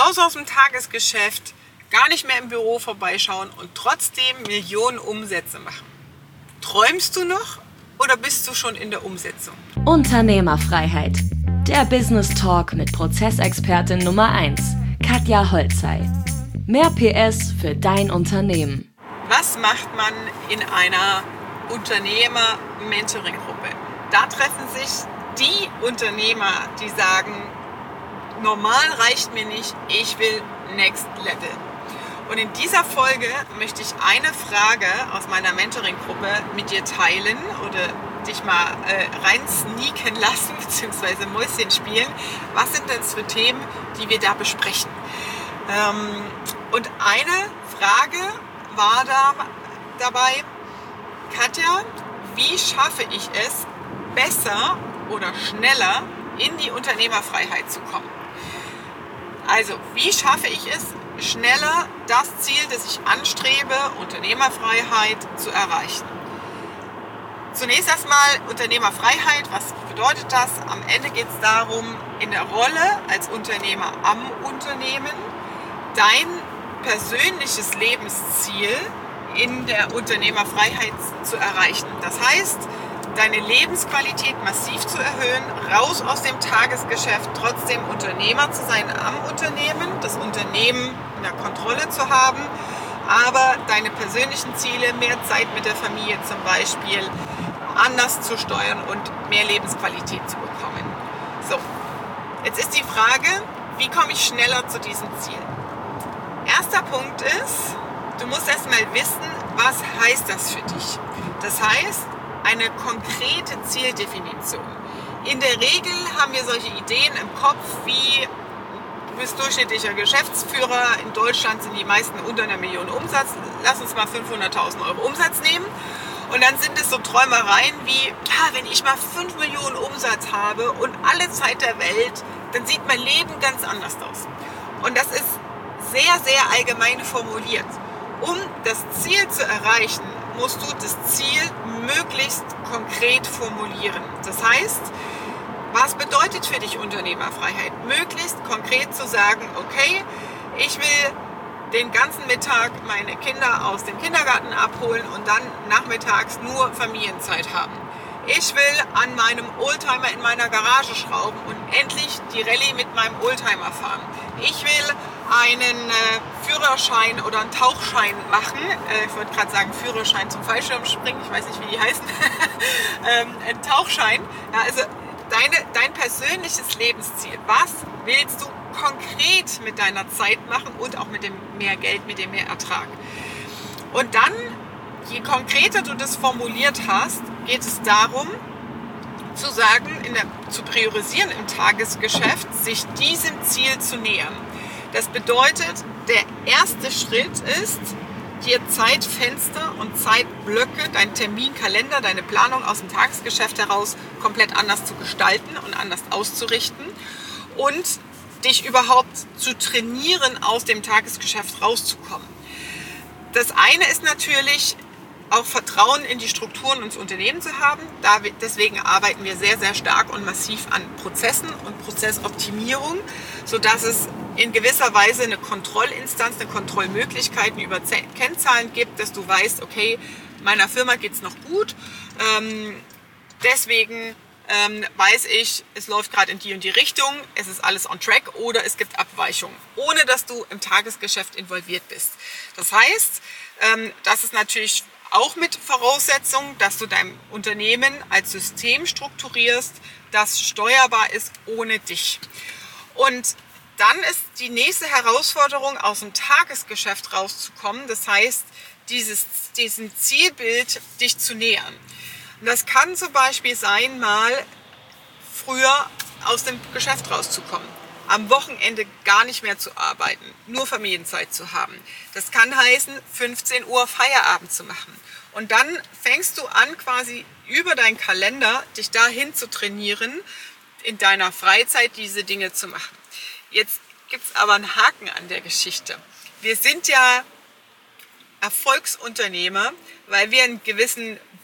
raus aus dem Tagesgeschäft, gar nicht mehr im Büro vorbeischauen und trotzdem Millionen Umsätze machen. Träumst du noch oder bist du schon in der Umsetzung? Unternehmerfreiheit. Der Business Talk mit Prozessexpertin Nummer 1, Katja Holzhey. Mehr PS für dein Unternehmen. Was macht man in einer Unternehmer-Mentoring-Gruppe? Da treffen sich die Unternehmer, die sagen, normal reicht mir nicht, ich will Next Level. Und in dieser Folge möchte ich eine Frage aus meiner Mentoring-Gruppe mit dir teilen oder dich mal rein sneaken lassen, beziehungsweise Mäuschen spielen. Was sind denn für Themen, die wir da besprechen? Und eine Frage war dabei, Katja, wie schaffe ich es, besser oder schneller in die Unternehmerfreiheit zu kommen? Also, wie schaffe ich es, schneller das Ziel, das ich anstrebe, Unternehmerfreiheit, zu erreichen? Zunächst erstmal Unternehmerfreiheit, was bedeutet das? Am Ende geht es darum, in der Rolle als Unternehmer am Unternehmen dein persönliches Lebensziel in der Unternehmerfreiheit zu erreichen. Das heißt, deine Lebensqualität massiv zu erhöhen, raus aus dem Tagesgeschäft, trotzdem Unternehmer zu sein am Unternehmen, das Unternehmen in der Kontrolle zu haben, aber deine persönlichen Ziele, mehr Zeit mit der Familie zum Beispiel, anders zu steuern und mehr Lebensqualität zu bekommen. So, jetzt ist die Frage, wie komme ich schneller zu diesem Ziel? Erster Punkt ist, du musst erstmal wissen, was heißt das für dich? Das heißt, eine konkrete Zieldefinition. In der Regel haben wir solche Ideen im Kopf wie, du bist durchschnittlicher Geschäftsführer, in Deutschland sind die meisten unter 1 Million Umsatz, lass uns mal 500.000 Euro Umsatz nehmen. Und dann sind es so Träumereien wie, wenn ich mal 5 Millionen Umsatz habe und alle Zeit der Welt, dann sieht mein Leben ganz anders aus. Und das ist sehr, sehr allgemein formuliert. Um das Ziel zu erreichen, musst du das Ziel möglichst konkret formulieren. Das heißt, was bedeutet für dich Unternehmerfreiheit? Möglichst konkret zu sagen, okay, ich will den ganzen Mittag meine Kinder aus dem Kindergarten abholen und dann nachmittags nur Familienzeit haben. Ich will an meinem Oldtimer in meiner Garage schrauben und endlich die Rallye mit meinem Oldtimer fahren. Ich will einen Führerschein oder einen Tauchschein machen. Ich wollte gerade sagen Führerschein zum Fallschirmspringen, ich weiß nicht, wie die heißen. Ein Tauchschein. Ja, also dein persönliches Lebensziel. Was willst du konkret mit deiner Zeit machen und auch mit dem mehr Geld, mit dem mehr Ertrag? Und dann, je konkreter du das formuliert hast, geht es darum, zu sagen, zu priorisieren im Tagesgeschäft, sich diesem Ziel zu nähern. Das bedeutet, der erste Schritt ist, dir Zeitfenster und Zeitblöcke, deinen Terminkalender, deine Planung aus dem Tagesgeschäft heraus komplett anders zu gestalten und anders auszurichten und dich überhaupt zu trainieren, aus dem Tagesgeschäft rauszukommen. Das eine ist natürlich, auch Vertrauen in die Strukturen und das Unternehmen zu haben. Deswegen arbeiten wir sehr, sehr stark und massiv an Prozessen und Prozessoptimierung, sodass es in gewisser Weise eine Kontrollinstanz, eine Kontrollmöglichkeiten über Kennzahlen gibt, dass du weißt, okay, meiner Firma geht es noch gut, deswegen weiß ich, es läuft gerade in die und die Richtung, es ist alles on track oder es gibt Abweichungen, ohne dass du im Tagesgeschäft involviert bist. Das heißt, das ist natürlich auch mit Voraussetzung, dass du dein Unternehmen als System strukturierst, das steuerbar ist ohne dich. Und dann ist die nächste Herausforderung, aus dem Tagesgeschäft rauszukommen. Das heißt, diesem Zielbild dich zu nähern. Und das kann zum Beispiel sein, mal früher aus dem Geschäft rauszukommen. Am Wochenende gar nicht mehr zu arbeiten, nur Familienzeit zu haben. Das kann heißen, 15 Uhr Feierabend zu machen. Und dann fängst du an, quasi über deinen Kalender dich dahin zu trainieren, in deiner Freizeit diese Dinge zu machen. Jetzt gibt es aber einen Haken an der Geschichte. Wir sind ja Erfolgsunternehmer, weil wir einen gewissen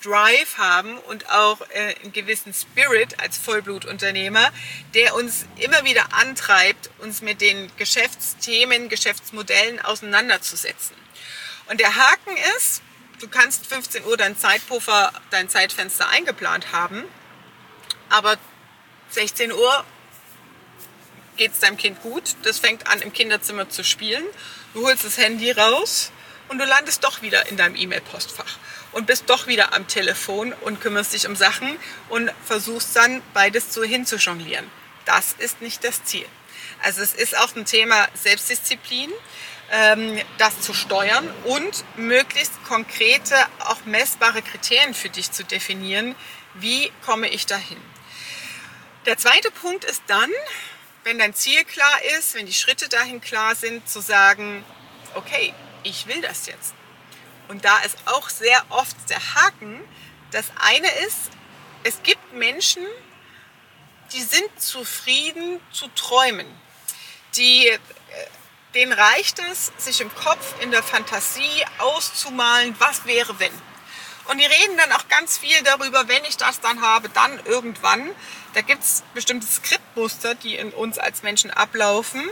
Drive haben und auch einen gewissen Spirit als Vollblutunternehmer, der uns immer wieder antreibt, uns mit den Geschäftsthemen, Geschäftsmodellen auseinanderzusetzen. Und der Haken ist, du kannst 15 Uhr dein Zeitpuffer, dein Zeitfenster eingeplant haben, aber 16 Uhr geht es deinem Kind gut, das fängt an im Kinderzimmer zu spielen, du holst das Handy raus und du landest doch wieder in deinem E-Mail-Postfach und bist doch wieder am Telefon und kümmerst dich um Sachen und versuchst dann beides hinzujonglieren. Das ist nicht das Ziel. Also es ist auch ein Thema Selbstdisziplin, das zu steuern und möglichst konkrete, auch messbare Kriterien für dich zu definieren, wie komme ich dahin. Der zweite Punkt ist dann, wenn dein Ziel klar ist, wenn die Schritte dahin klar sind, zu sagen, okay, ich will das jetzt. Und da ist auch sehr oft der Haken. Das eine ist, es gibt Menschen, die sind zufrieden zu träumen. Denen reicht es, sich im Kopf, in der Fantasie auszumalen, was wäre wenn. Und die reden dann auch ganz viel darüber, wenn ich das dann habe, dann irgendwann. Da gibt es bestimmte Skriptmuster, die in uns als Menschen ablaufen,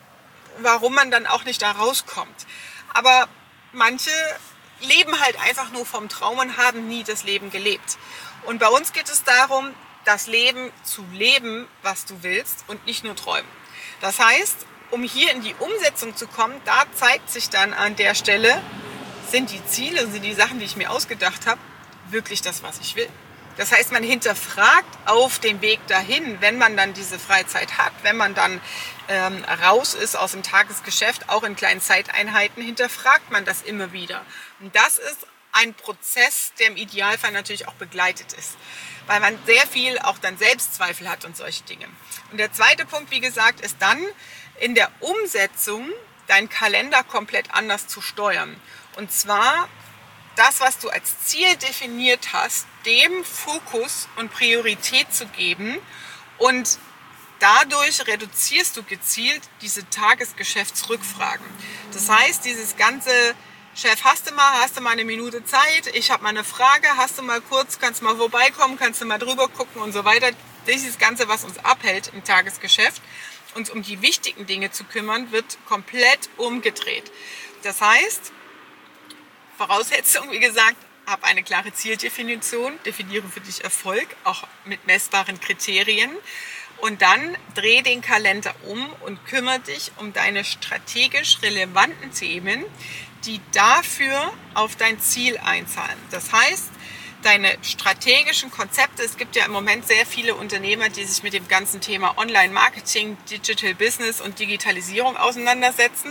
warum man dann auch nicht da rauskommt. Aber manche leben halt einfach nur vom Traum und haben nie das Leben gelebt. Und bei uns geht es darum, das Leben zu leben, was du willst und nicht nur träumen. Das heißt, um hier in die Umsetzung zu kommen, da zeigt sich dann an der Stelle, sind die Ziele, sind die Sachen, die ich mir ausgedacht habe, wirklich das, was ich will. Das heißt, man hinterfragt auf dem Weg dahin, wenn man dann diese Freizeit hat, wenn man dann raus ist aus dem Tagesgeschäft, auch in kleinen Zeiteinheiten, hinterfragt man das immer wieder. Und das ist ein Prozess, der im Idealfall natürlich auch begleitet ist, weil man sehr viel auch dann Selbstzweifel hat und solche Dinge. Und der zweite Punkt, wie gesagt, ist dann in der Umsetzung deinen Kalender komplett anders zu steuern. Und zwar das, was du als Ziel definiert hast, dem Fokus und Priorität zu geben, und dadurch reduzierst du gezielt diese Tagesgeschäftsrückfragen. Das heißt, dieses ganze Chef, hast du mal eine Minute Zeit, ich habe mal eine Frage, hast du mal kurz, kannst du mal vorbeikommen, kannst du mal drüber gucken und so weiter. Dieses Ganze, was uns abhält im Tagesgeschäft, uns um die wichtigen Dinge zu kümmern, wird komplett umgedreht. Das heißt, Voraussetzung, wie gesagt, hab eine klare Zieldefinition, definiere für dich Erfolg, auch mit messbaren Kriterien, und dann dreh den Kalender um und kümmere dich um deine strategisch relevanten Themen, die dafür auf dein Ziel einzahlen. Das heißt, deine strategischen Konzepte, es gibt ja im Moment sehr viele Unternehmer, die sich mit dem ganzen Thema Online-Marketing, Digital Business und Digitalisierung auseinandersetzen,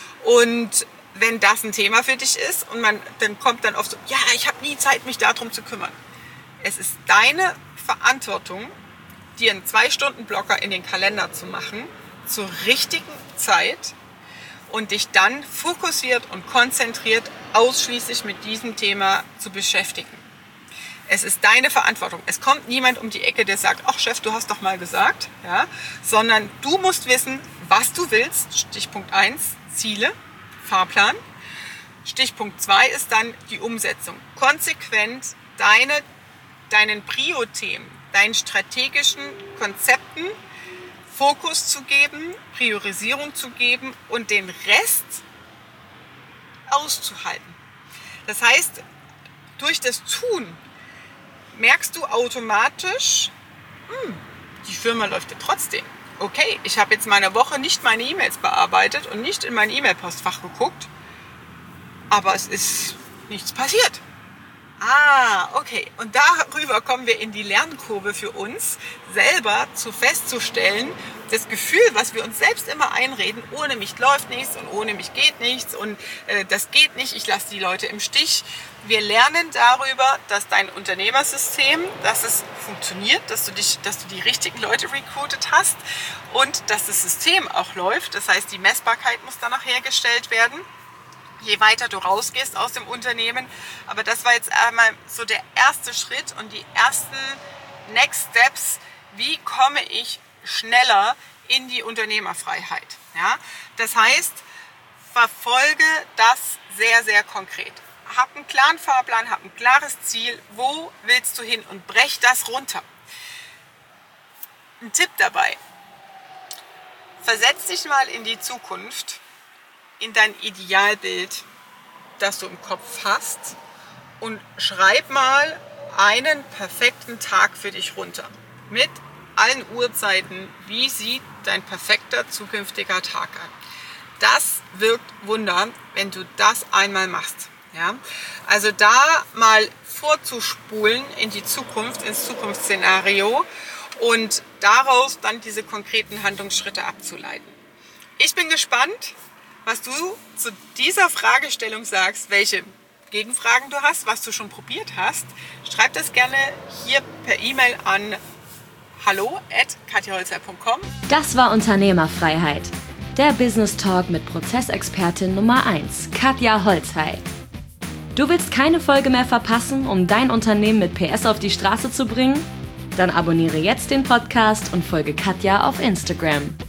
und wenn das ein Thema für dich ist und dann kommt dann oft so, ja, ich habe nie Zeit, mich darum zu kümmern. Es ist deine Verantwortung, dir einen 2-Stunden-Blocker in den Kalender zu machen, zur richtigen Zeit, und dich dann fokussiert und konzentriert ausschließlich mit diesem Thema zu beschäftigen. Es ist deine Verantwortung. Es kommt niemand um die Ecke, der sagt, ach Chef, du hast doch mal gesagt, ja, sondern du musst wissen, was du willst. Stichpunkt 1, Ziele. Fahrplan. Stichpunkt 2 ist dann die Umsetzung. Konsequent deinen Prio-Themen, deinen strategischen Konzepten Fokus zu geben, Priorisierung zu geben und den Rest auszuhalten. Das heißt, durch das Tun merkst du automatisch, die Firma läuft ja trotzdem. Okay, ich habe jetzt mal eine Woche nicht meine E-Mails bearbeitet und nicht in mein E-Mail-Postfach geguckt, aber es ist nichts passiert. Okay. Und darüber kommen wir in die Lernkurve für uns, selber festzustellen, das Gefühl, was wir uns selbst immer einreden, ohne mich läuft nichts und ohne mich geht nichts und das geht nicht, ich lasse die Leute im Stich. Wir lernen darüber, dass dein Unternehmersystem, dass es funktioniert, dass du die richtigen Leute recruited hast und dass das System auch läuft. Das heißt, die Messbarkeit muss danach hergestellt werden, je weiter du rausgehst aus dem Unternehmen. Aber das war jetzt einmal so der erste Schritt und die ersten Next Steps. Wie komme ich schneller in die Unternehmerfreiheit? Ja? Das heißt, verfolge das sehr, sehr konkret. hab einen klaren Fahrplan, hab ein klares Ziel, wo willst du hin und brech das runter. Ein Tipp dabei: Versetz dich mal in die Zukunft, in dein Idealbild, das du im Kopf hast, und schreib mal einen perfekten Tag für dich runter. Mit allen Uhrzeiten, wie sieht dein perfekter zukünftiger Tag an. Das wirkt Wunder, wenn du das einmal machst. Ja? Also da mal vorzuspulen in die Zukunft, ins Zukunftsszenario und daraus dann diese konkreten Handlungsschritte abzuleiten. Ich bin gespannt, was du zu dieser Fragestellung sagst, welche Gegenfragen du hast, was du schon probiert hast. Schreib das gerne hier per E-Mail an hallo@katjaholzer.com. Das war Unternehmerfreiheit. Der Business Talk mit Prozessexpertin Nummer 1, Katja Holzhey. Du willst keine Folge mehr verpassen, um dein Unternehmen mit PS auf die Straße zu bringen? Dann abonniere jetzt den Podcast und folge Katja auf Instagram.